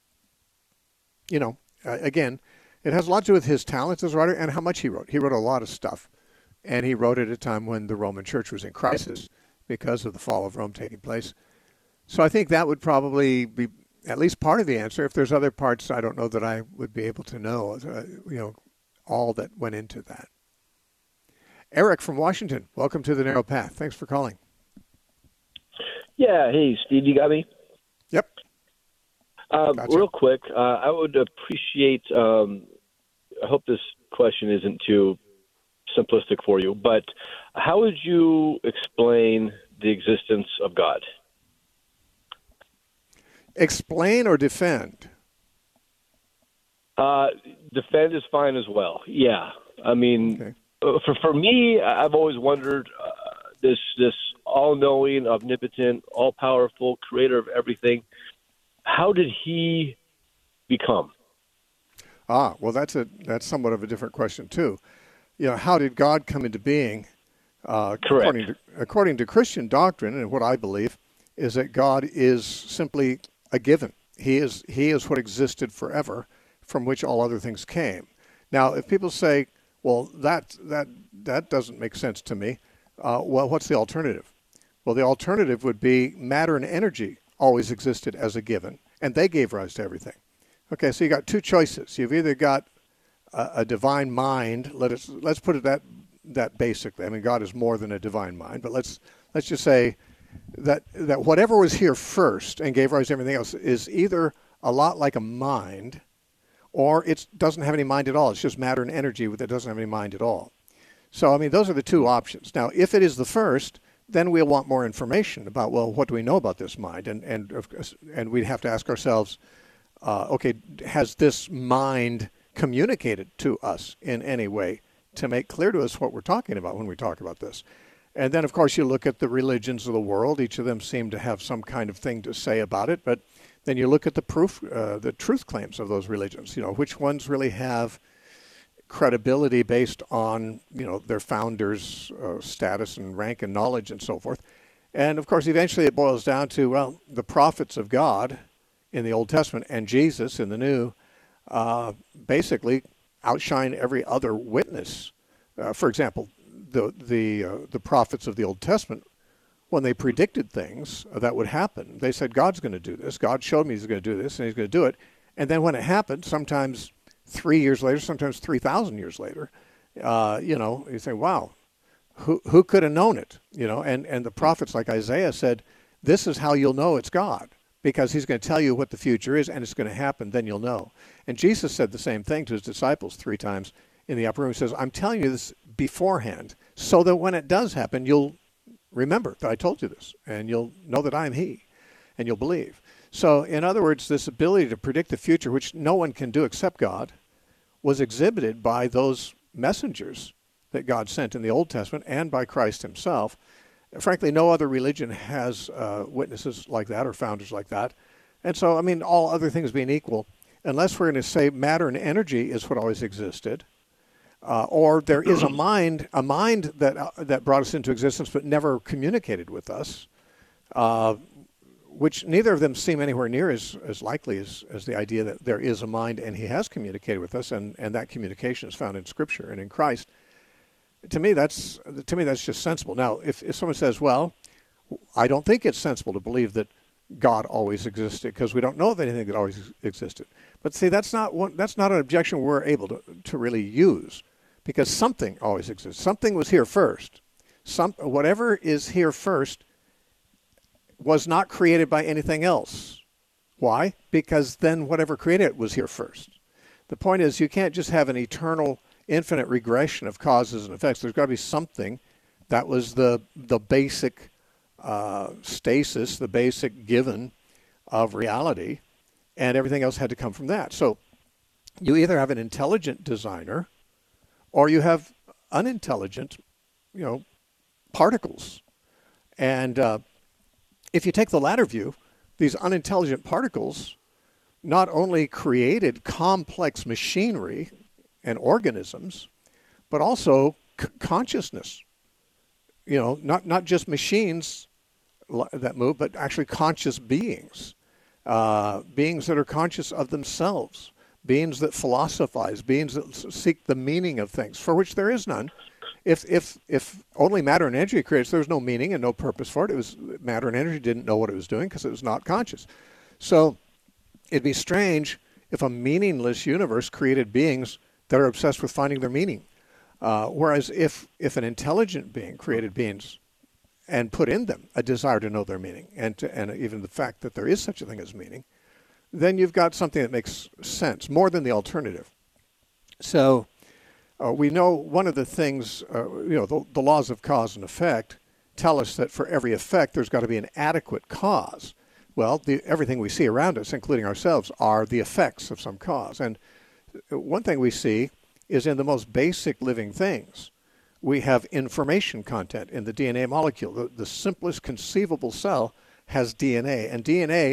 you know, uh, again, it has a lot to do with his talents as a writer and how much he wrote. He wrote a lot of stuff, and he wrote at a time when the Roman Church was in crisis because of the fall of Rome taking place. So I think that would probably be at least part of the answer. If there's other parts, I don't know that I would be able to know, uh, you know, all that went into that. Eric from Washington, welcome to The Narrow Path. Thanks for calling. Yeah, hey, Steve, you got me? Yep. Uh, gotcha. Real quick, uh, I would appreciate, um, I hope this question isn't too simplistic for you, but how would you explain the existence of God? Explain or defend? Uh, defend is fine as well. Yeah. I mean, Okay. for for me, I've always wondered uh, this this all-knowing, omnipotent, all-powerful creator of everything. how did he become? Ah, well, that's a that's somewhat of a different question too. You know, how did God come into being? Uh, Correct. According to, according to Christian doctrine, and what I believe is that God is simply a given. He is he is what existed forever, from which all other things came. Now, if people say, "Well, that that that doesn't make sense to me," uh, well, what's the alternative? Well, the alternative would be matter and energy always existed as a given, and they gave rise to everything. Okay, so you got two choices. You've either got a, a divine mind. Let us let's put it that that basically. I mean, God is more than a divine mind, but let's let's just say that that whatever was here first and gave rise to everything else is either a lot like a mind, or it doesn't have any mind at all. It's just matter and energy that doesn't have any mind at all. So, I mean, those are the two options. Now, if it is the first, then we'll want more information about, well, what do we know about this mind? And and and we'd have to ask ourselves, uh, okay, has this mind communicated to us in any way to make clear to us what we're talking about when we talk about this? And then, of course, you look at the religions of the world. Each of them seem to have some kind of thing to say about it. But then you look at the proof, uh, the truth claims of those religions. You know, which ones really have credibility based on, you know, their founders' uh, status and rank and knowledge and so forth. And, of course, eventually it boils down to, well, the prophets of God in the Old Testament and Jesus in the New uh, basically outshine every other witness. Uh, for example, the the uh, the prophets of the Old Testament, when they predicted things that would happen, they said, God's going to do this. God showed me he's going to do this, and he's going to do it. And then when it happened, sometimes three years later, sometimes three thousand years later, uh, you know, you say, wow, who who could have known it? You know, and, and the prophets like Isaiah said, this is how you'll know it's God, because he's going to tell you what the future is, and it's going to happen, then you'll know. And Jesus said the same thing to his disciples three times in the upper room. He says, I'm telling you this beforehand, so that when it does happen, you'll remember that I told you this, and you'll know that I am he, and you'll believe. So, in other words, this ability to predict the future, which no one can do except God, was exhibited by those messengers that God sent in the Old Testament and by Christ himself. Frankly, no other religion has uh, witnesses like that or founders like that. And so, I mean, all other things being equal, unless we're going to say matter and energy is what always existed, uh, or there is a mind, a mind that uh, that brought us into existence but never communicated with us, uh, which neither of them seem anywhere near as, as likely as, as the idea that there is a mind and he has communicated with us, and, and that communication is found in Scripture and in Christ. To me, that's to me that's just sensible. Now, if, if someone says, well, I don't think it's sensible to believe that God always existed because we don't know of anything that always existed. But see, that's not one, that's not an objection we're able to, to really use, because something always exists. Something was here first. Some whatever is here first was not created by anything else. Why? Because then whatever created it was here first. The point is, you can't just have an eternal, infinite regression of causes and effects. There's got to be something that was the the basic uh, stasis, the basic given of reality, and everything else had to come from that. So you either have an intelligent designer or you have unintelligent, you know, particles. And uh, if you take the latter view, these unintelligent particles not only created complex machinery and organisms, but also c- consciousness. You know, not, not just machines that move, but actually conscious beings, uh, beings that are conscious of themselves, beings that philosophize, beings that seek the meaning of things, for which there is none. If if if only matter and energy creates, there was no meaning and no purpose for it. It was matter and energy didn't know what it was doing because it was not conscious. So it'd be strange if a meaningless universe created beings that are obsessed with finding their meaning. Uh, whereas if if an intelligent being created beings and put in them a desire to know their meaning, and to, and even the fact that there is such a thing as meaning, then you've got something that makes sense, more than the alternative. So uh, we know one of the things, uh, you know, the, the laws of cause and effect tell us that for every effect, there's got to be an adequate cause. Well, the, everything we see around us, including ourselves, are the effects of some cause. And one thing we see is in the most basic living things, we have information content in the D N A molecule. The, the simplest conceivable cell has D N A, and D N A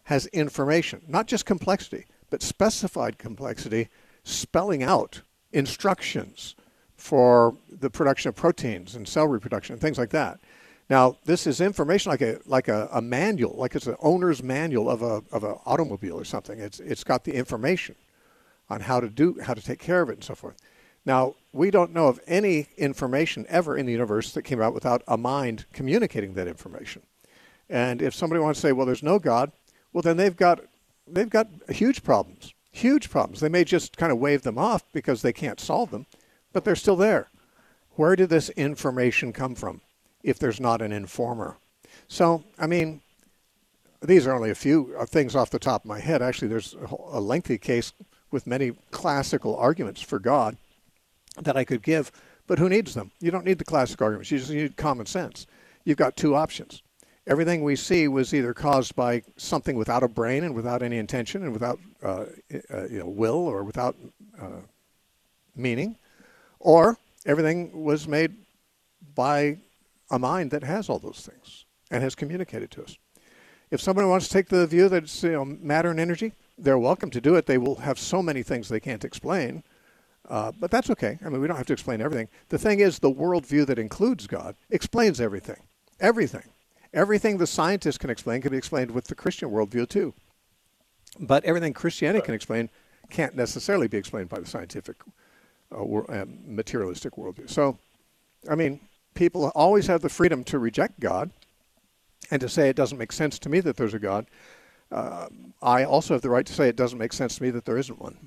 has information, not just complexity, but specified complexity, spelling out instructions for the production of proteins and cell reproduction and things like that. Now, this is information like a like a, a manual, like it's an owner's manual of a of an automobile or something. It's it's got the information on how to do how to take care of it and so forth. Now, we don't know of any information ever in the universe that came out without a mind communicating that information. And if somebody wants to say, well, there's no God, well, then they've got they've got huge problems, huge problems. They may just kind of wave them off because they can't solve them, but they're still there. Where did this information come from if there's not an informer? So, I mean, these are only a few things off the top of my head. Actually, there's a lengthy case with many classical arguments for God that I could give, but who needs them? You don't need the classic arguments. You just need common sense. You've got two options. Everything we see was either caused by something without a brain and without any intention and without uh, uh, you know, will or without uh, meaning, or everything was made by a mind that has all those things and has communicated to us. If somebody wants to take the view that it's, you know, matter and energy, they're welcome to do it. They will have so many things they can't explain, uh, but that's okay. I mean, we don't have to explain everything. The thing is, the worldview that includes God explains everything, everything. Everything the scientists can explain can be explained with the Christian worldview too. But everything Christianity can explain can't necessarily be explained by the scientific uh, uh, materialistic worldview. So, I mean, people always have the freedom to reject God and to say it doesn't make sense to me that there's a God. Uh, I also have the right to say it doesn't make sense to me that there isn't one.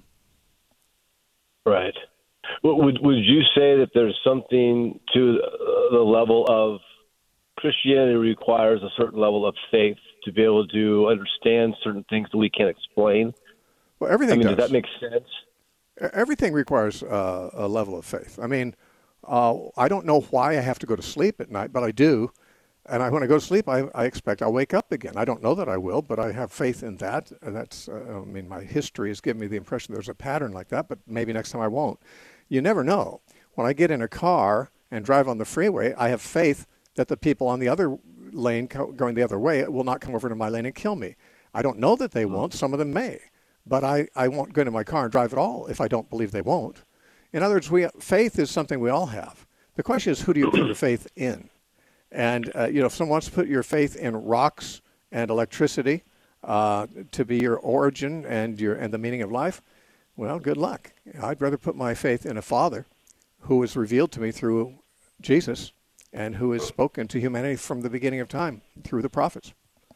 Right. Well, would would you say that there's something to the level of Christianity requires a certain level of faith to be able to understand certain things that we can't explain? Well, everything I mean, does. Does that make sense? Everything requires uh, a level of faith. I mean, uh, I don't know why I have to go to sleep at night, but I do. And I, when I go to sleep, I, I expect I'll wake up again. I don't know that I will, but I have faith in that. And that's, uh, I mean, my history has given me the impression there's a pattern like that, but maybe next time I won't. You never know. When I get in a car and drive on the freeway, I have faith that the people on the other lane co- going the other way will not come over to my lane and kill me. I don't know that they won't. Some of them may. But I, I won't go into my car and drive at all if I don't believe they won't. In other words, we, faith is something we all have. The question is, who do you put your faith in? And, uh, you know, if someone wants to put your faith in rocks and electricity uh, to be your origin and your and the meaning of life, well, good luck. I'd rather put my faith in a Father who was revealed to me through Jesus and who has spoken to humanity from the beginning of time through the prophets.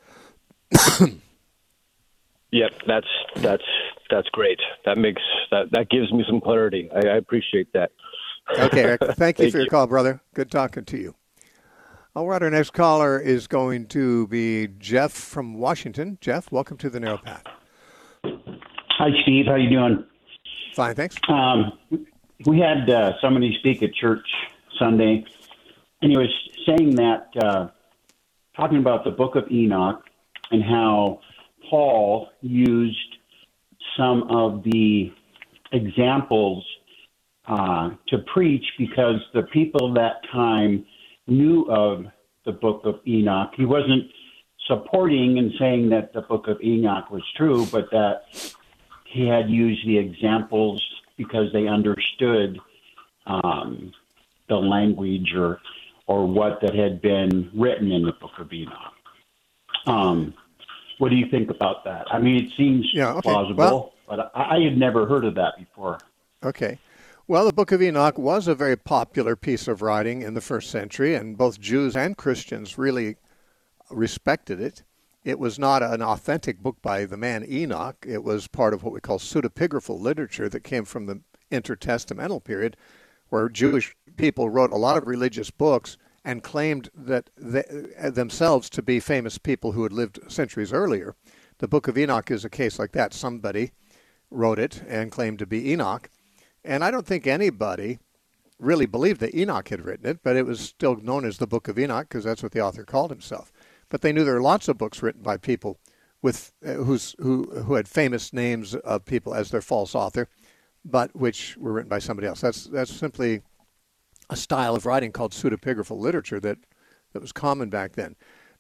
Yep, that's that's that's great. That makes that that gives me some clarity. I, I appreciate that. Okay, Eric. Thank you Thank for your you. call, brother. Good talking to you. All right, our next caller is going to be Jeff from Washington. Jeff, welcome to the Narrow Path. Hi, Steve. How you doing? Fine, thanks. Um, we had uh, somebody speak at church Sunday, and he was saying that, uh, talking about the book of Enoch and how Paul used some of the examples uh, to preach because the people that time knew of the book of Enoch. He wasn't supporting and saying that the book of Enoch was true, but that he had used the examples because they understood um, the language or or what that had been written in the book of Enoch. Um, what do you think about that? I mean, it seems Yeah, okay. plausible, Well- but I, I had never heard of that before. Okay. Well, the Book of Enoch was a very popular piece of writing in the first century, and both Jews and Christians really respected it. It was not an authentic book by the man Enoch. It was part of what we call pseudepigraphal literature that came from the intertestamental period, where Jewish people wrote a lot of religious books and claimed that they, themselves to be famous people who had lived centuries earlier. The Book of Enoch is a case like that. Somebody wrote it and claimed to be Enoch. And I don't think anybody really believed that Enoch had written it, but it was still known as the Book of Enoch because that's what the author called himself. But they knew there were lots of books written by people with uh, who's, who who had famous names of people as their false author, but which were written by somebody else. That's that's simply a style of writing called pseudepigraphal literature that, that was common back then.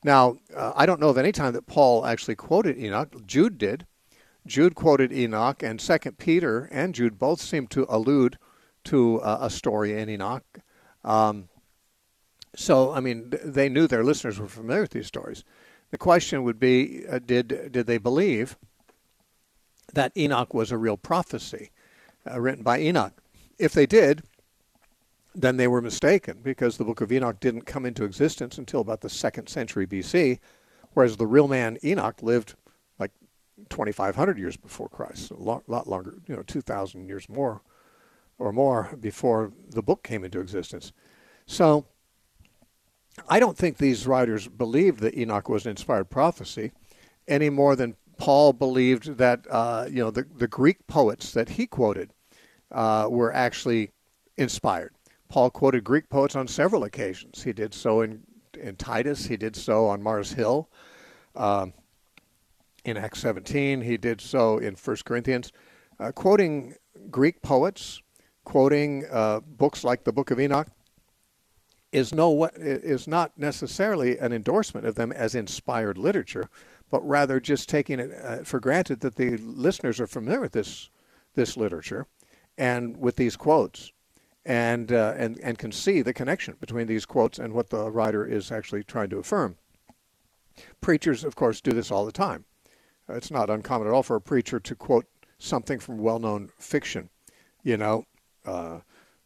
Now, uh, I don't know of any time that Paul actually quoted Enoch. Jude did. Jude quoted Enoch, and Second Peter and Jude both seem to allude to uh, a story in Enoch. Um, so, I mean, they knew their listeners were familiar with these stories. The question would be, uh, did did they believe that Enoch was a real prophecy uh, written by Enoch? If they did, then they were mistaken, because the book of Enoch didn't come into existence until about the second century B C, whereas the real man Enoch lived like twenty-five hundred years before Christ, a lot, lot longer, you know, two thousand years more or more before the book came into existence. So I don't think these writers believed that Enoch was an inspired prophecy any more than Paul believed that, uh, you know, the, the Greek poets that he quoted uh, were actually inspired. Paul quoted Greek poets on several occasions. He did so in, in Titus. He did so on Mars Hill. Um, in Acts seventeen, he did so in First Corinthians. Uh, quoting Greek poets, quoting uh, books like the Book of Enoch, is no is not necessarily an endorsement of them as inspired literature, but rather just taking it uh, for granted that the listeners are familiar with this this literature and with these quotes, and uh, and and can see the connection between these quotes and what the writer is actually trying to affirm. Preachers, of course, do this all the time. Uh, it's not uncommon at all for a preacher to quote something from well-known fiction, you know. Uh,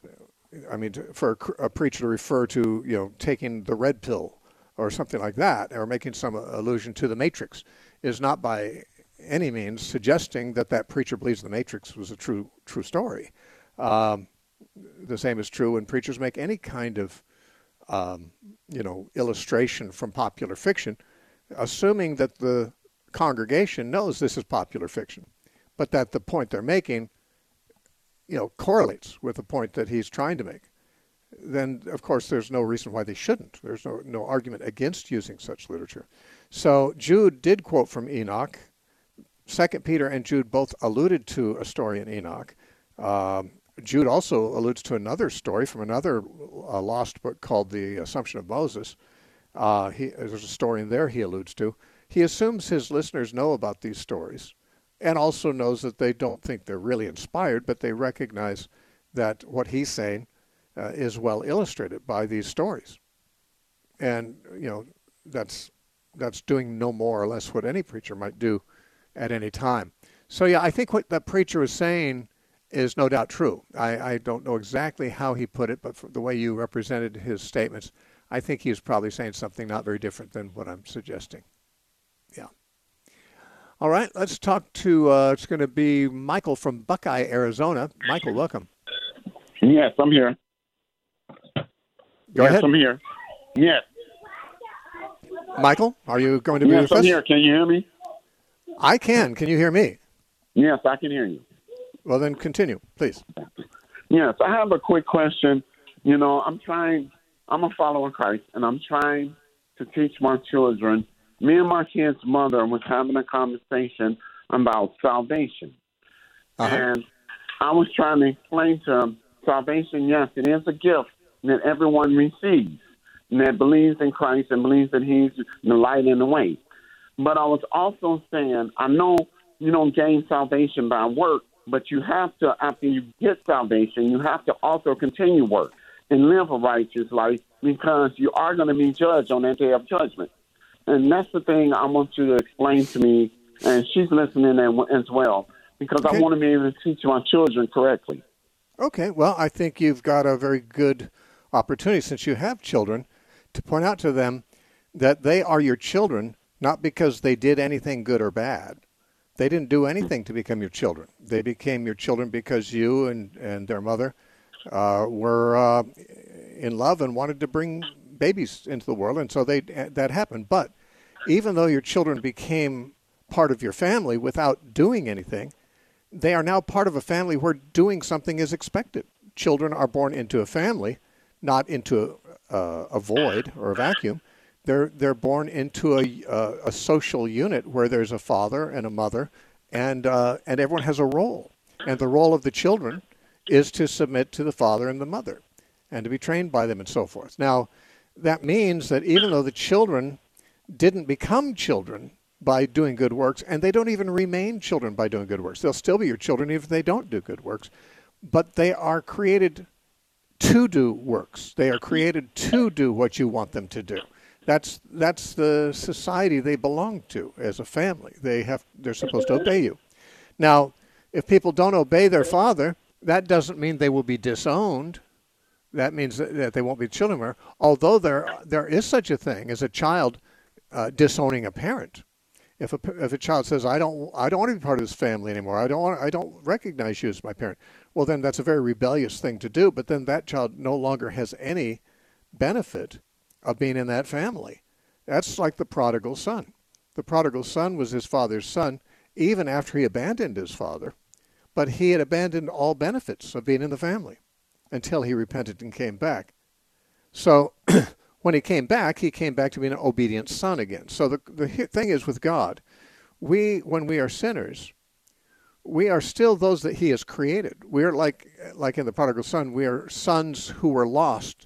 I mean, for a, a preacher to refer to, you know, taking the red pill or something like that, or making some allusion to the Matrix, is not by any means suggesting that that preacher believes the Matrix was a true true story. Um, the same is true when preachers make any kind of, um, you know, illustration from popular fiction, assuming that the congregation knows this is popular fiction, but that the point they're making, you know, correlates with the point that he's trying to make. Then, of course, there's no reason why they shouldn't. There's no, no argument against using such literature. So Jude did quote from Enoch. Second Peter and Jude both alluded to a story in Enoch. Um, Jude also alludes to another story from another uh, lost book called The Assumption of Moses. Uh, he, there's a story in there he alludes to. He assumes his listeners know about these stories, and also knows that they don't think they're really inspired, but they recognize that what he's saying uh, is well illustrated by these stories. And, you know, that's that's doing no more or less what any preacher might do at any time. So, yeah, I think what that preacher was saying is no doubt true. I, I don't know exactly how he put it, but for the way you represented his statements, I think he was probably saying something not very different than what I'm suggesting. Yeah. All right, let's talk to, uh, it's going to be Michael from Buckeye, Arizona. Michael, welcome. Yes, I'm here. Go yes, ahead. I'm here. Yes. Michael, are you going to be yes, with I'm us? here. Can you hear me? I can. Can you hear me? Yes, I can hear you. Well, then continue, please. Yes, I have a quick question. You know, I'm trying, I'm a follower of Christ, and I'm trying to teach my children. Me and my kid's mother was having a conversation about salvation. Uh-huh. And I was trying to explain to them, salvation, yes, it is a gift that everyone receives, and that believes in Christ and believes that he's the light and the way. But I was also saying, I know you don't gain salvation by work, but you have to, after you get salvation, you have to also continue work and live a righteous life, because you are going to be judged on that day of judgment. And that's the thing I want you to explain to me, and she's listening as well, because okay. I want to be able to teach my children correctly. Okay, well, I think you've got a very good opportunity, since you have children, to point out to them that they are your children, not because they did anything good or bad. They didn't do anything to become your children. They became your children because you and, and their mother uh, were uh, in love and wanted to bring babies into the world, and so they that happened. But even though your children became part of your family without doing anything, they are now part of a family where doing something is expected. Children are born into a family, not into a, uh, a void or a vacuum. They're they're born into a uh, a social unit where there's a father and a mother, and uh, and everyone has a role. And the role of the children is to submit to the father and the mother, and to be trained by them and so forth. Now, that means that even though the children didn't become children by doing good works, and they don't even remain children by doing good works. They'll still be your children even if they don't do good works, but they are created to do works. They are created to do what you want them to do. That's that's the society they belong to as a family. They have they're supposed to obey you. Now, if people don't obey their father, that doesn't mean they will be disowned. That means that they won't be children more. Although there there is such a thing as a child uh, disowning a parent. If a if a child says, "I don't I don't want to be part of this family anymore. I don't want I don't recognize you as my parent," well, then that's a very rebellious thing to do. But then that child no longer has any benefit of being in that family. That's like the prodigal son. The prodigal son was his father's son even after he abandoned his father, but he had abandoned all benefits of being in the family until he repented and came back. So when he came back, he came back to being an obedient son again. So the, the thing is with God, we, when we are sinners, we are still those that he has created. We're like, like in the prodigal son, we are sons who were lost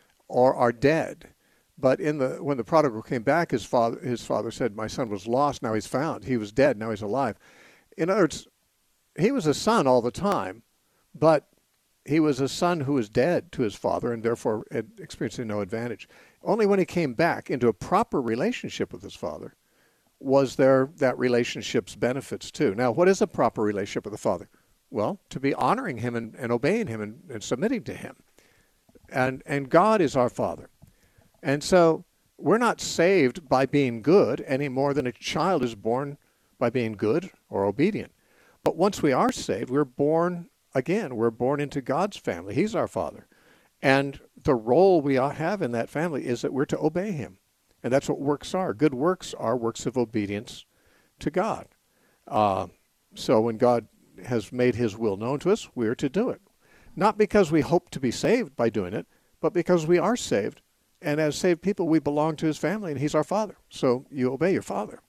or are dead. But in the when the prodigal came back, his father his father said, "My son was lost, now he's found. He was dead, now he's alive." In other words, he was a son all the time, but he was a son who was dead to his father and therefore experiencing no advantage. Only when he came back into a proper relationship with his father was there that relationship's benefits too. Now, what is a proper relationship with the father? Well, to be honoring him and, and obeying him and, and submitting to him. And and God is our Father. And so we're not saved by being good any more than a child is born by being good or obedient. But once we are saved, we're born again. We're born into God's family. He's our Father. And the role we have in that family is that we're to obey him. And that's what works are. Good works are works of obedience to God. Uh, so when God has made his will known to us, we're to do it. Not because we hope to be saved by doing it, but because we are saved. And as saved people, we belong to his family, and he's our Father. So you obey your Father.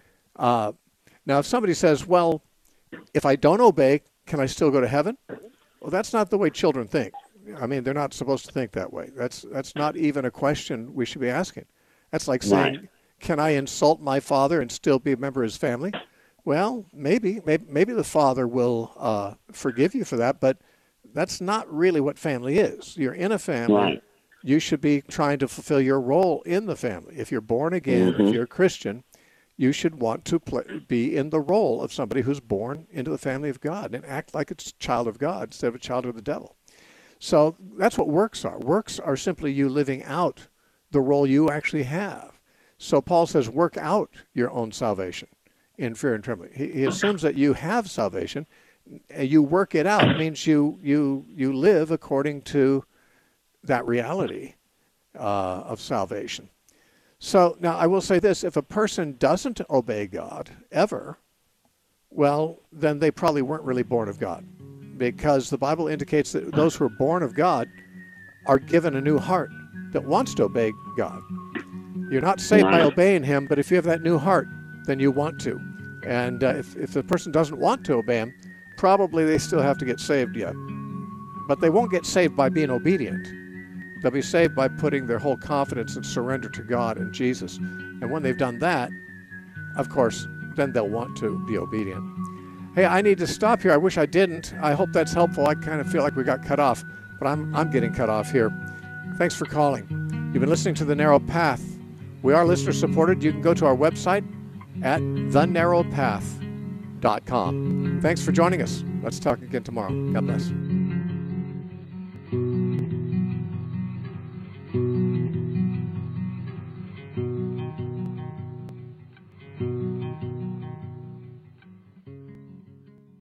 Uh, now, if somebody says, well, if I don't obey, can I still go to heaven? Well, that's not the way children think. I mean, they're not supposed to think that way. That's that's not even a question we should be asking. That's like saying, right. Can I insult my father and still be a member of his family? Well, maybe. Maybe, maybe the Father will uh, forgive you for that, but that's not really what family is. You're in a family. Right. You should be trying to fulfill your role in the family. If you're born again, mm-hmm. if you're a Christian, you should want to play, be in the role of somebody who's born into the family of God and act like a child of God instead of a child of the devil. So that's what works are. Works are simply you living out the role you actually have. So Paul says, work out your own salvation in fear and trembling. He, he assumes that you have salvation. You work it out. It means you, you, you live according to that reality uh, of salvation. So now I will say this, if a person doesn't obey God ever, well, then they probably weren't really born of God, because the Bible indicates that those who are born of God are given a new heart that wants to obey God. You're not saved by obeying him, but if you have that new heart, then you want to. And uh, if, if the person doesn't want to obey him, probably they still have to get saved yet. But they won't get saved by being obedient. They'll be saved by putting their whole confidence and surrender to God and Jesus. And when they've done that, of course, then they'll want to be obedient. Hey, I need to stop here. I wish I didn't. I hope that's helpful. I kind of feel like we got cut off, but I'm I'm getting cut off here. Thanks for calling. You've been listening to The Narrow Path. We are listener supported. You can go to our website at the narrow path dot com. Thanks for joining us. Let's talk again tomorrow. God bless.